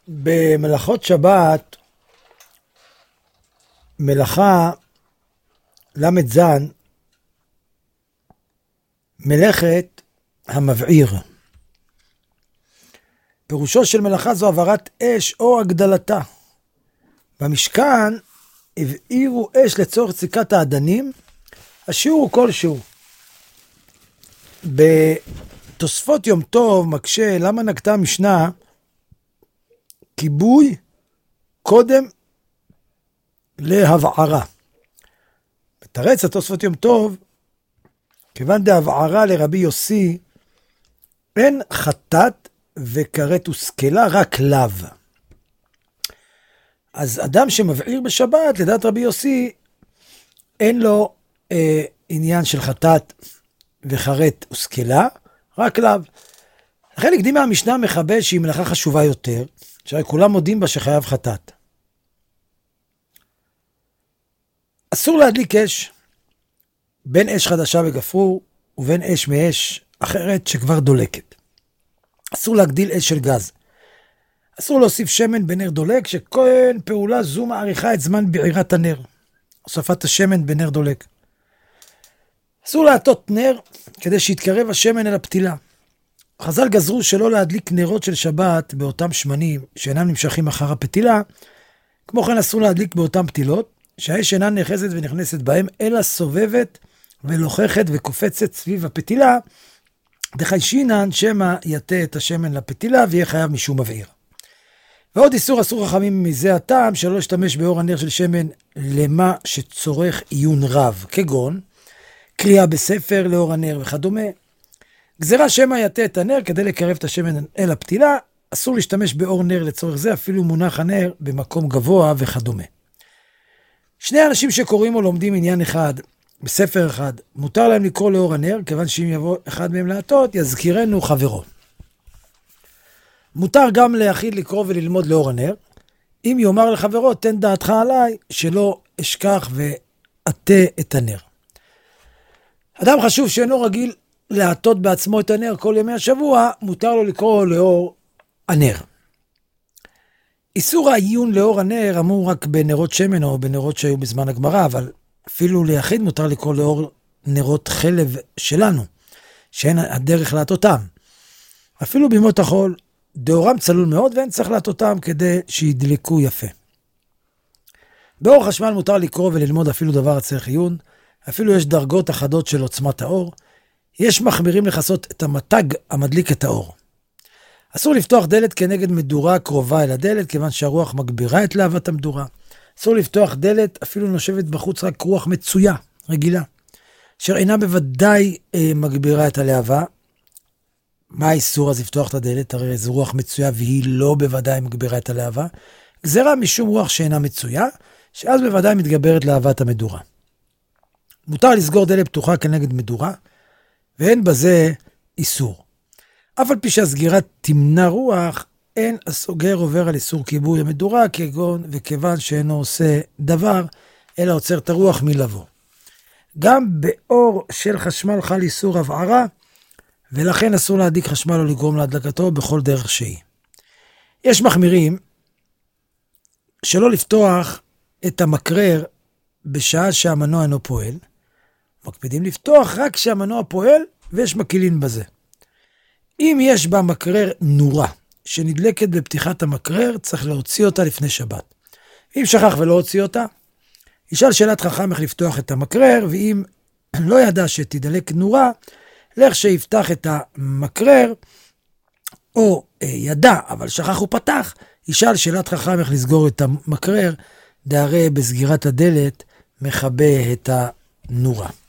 במלאכות שבת, מלאכה למד זן, מלאכת המבעיר. פירושו של מלאכה זו העברת אש או הגדלתה. במשכן הבעירו אש לצורך סיכת האדנים, השיעור הוא כלשהו. בתוספות יום טוב מקשה למה נקטה המשנה כיבוי קודם להבערה. בתרץ התוספות יום טוב, כיוון דהבערה לרבי יוסי, אין חטאת וכרת וסקלה, רק לאו. אז אדם שמבעיר בשבת, לדעת רבי יוסי, אין לו עניין של חטאת וכרת וסקלה, רק לאו. לכן הקדימה המשנה מחבש שהיא מלאכה חשובה יותר, שהרי כולם מודים בה שחייב חטאת. אסור להדליק אש בין אש חדשה וגפרור ובין אש מאש אחרת שכבר דולקת. אסור להגדיל אש של גז. אסור להוסיף שמן בנר דולק, שכל פעולה זו מעריכה את זמן בעירת הנר. הוספת השמן בנר דולק. אסור להטות נר כדי שיתקרב השמן אל הפתילה. חז"ל גזרו שלא להדליק נרות של שבת באותם שמנים שאינם נמשכים אחר הפתילה. כמו כן אסור להדליק באותם פתילות שהאש אינה נחזת ונכנסת בהם, אלא סובבת ולוחכת וקופצת סביב הפתילה, דחיישינן שמא יתה את השמן לפתילה ויהיה חייב משום מבעיר. ועוד איסור אסור חכמים מזה הטעם שלא להשתמש באור הנר של שמן למה שצורך עיון רב, כגון קריאה בספר לאור הנר וכדומה. גזירה שמא יתה את הנר כדי לקרב את השמן אל הפתילה, אסור להשתמש באור נר לצורך זה, אפילו מונח הנר במקום גבוה וכדומה. שני אנשים שקוראים או לומדים עניין אחד בספר אחד, מותר להם לקרוא לאור הנר, כיוון שאם יבוא אחד מהם להטות, יזכירנו חברו. מותר גם ליחיד לקרוא וללמוד לאור הנר, אם יאמר לחברו, תן דעתך עליי, שלא אשכח ועטה את הנר. אדם חשוב שאינו רגיל להטות בעצמו את הנר כל ימי השבוע, מותר לו לקרוא לאור הנר. איסור העיון לאור הנר אמור רק בנרות שמן או בנרות שהיו בזמן הגמרא, אבל אפילו ליחיד מותר לקרוא לאור נרות חלב שלנו, שאין הדרך להטותם. אפילו בימות החול, דאורם צלול מאוד ואין צריך להטותם כדי שידלקו יפה. באור חשמל מותר לקרוא וללמוד אפילו דבר הצריך עיון, אפילו יש דרגות אחדות של עוצמת האור, יש מחמירים לחסות את המתג המדליק את האור. אסור לפתוח דלת כנגד מדורה קרובה אל הדלת, כיוון שהרוח מגבירה את להבת המדורה. אסור לפתוח דלת, אפילו נושבת בחוץ רק רוח מצויה, רגילה, אשר אינה בוודאי מגבירה את הלהבה. מה האיסור אז לפתוח את הדלת? הרי זו רוח מצויה והיא לא בוודאי מגבירה את הלהבה. גזירה משום רוח שאינה מצויה, שאז בוודאי מתגברת להבת המדורה. מותר לסגור דלת פתוחה כנגד מדורה, ואין בזה איסור. אף על פי שהסגירה תמנע רוח, אין הסוגר עובר על איסור כיבוי המדורה, כגון וכיוון שאינו עושה דבר, אלא עוצר את הרוח מלבוא. גם באור של חשמל חל איסור הבערה, ולכן אסור להדליק חשמל או לגרום להדלקתו בכל דרך שהיא. יש מחמירים שלא לפתוח את המקרר בשעה שהמנוע אינו פועל, מקפידים לפתוח רק כשהמנוע פועל ויש מקילין בזה. אם יש במקרר נורה שנדלקת בפתיחת המקרר, צריך להוציא אותה לפני שבת. אם שכח ולא הוציא אותה, ישאל שאלת חכם איך לפתוח את המקרר, ואם לא ידע שתדלק נורה, לך שיפתח את המקרר, או ידע אבל שכח ופתח, ישאל שאלת חכם איך לסגור את המקרר, דהרי בסגירת הדלת מכבה את הנורה.